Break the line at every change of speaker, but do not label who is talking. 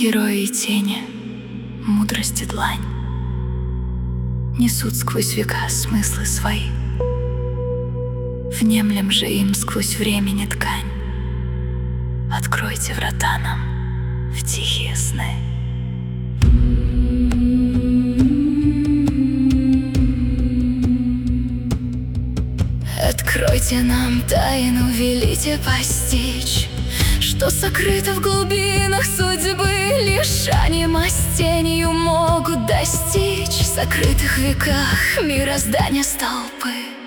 Герои и тени, мудрость и длань несут сквозь века смыслы свои. Внемлем же им сквозь времени ткань. Откройте врата нам в тихие сны. Откройте нам тайну, велите постичь, что сокрыто в глубинах судьбы. Лишь они тенью могут достичь в сокрытых веках мироздания столпы.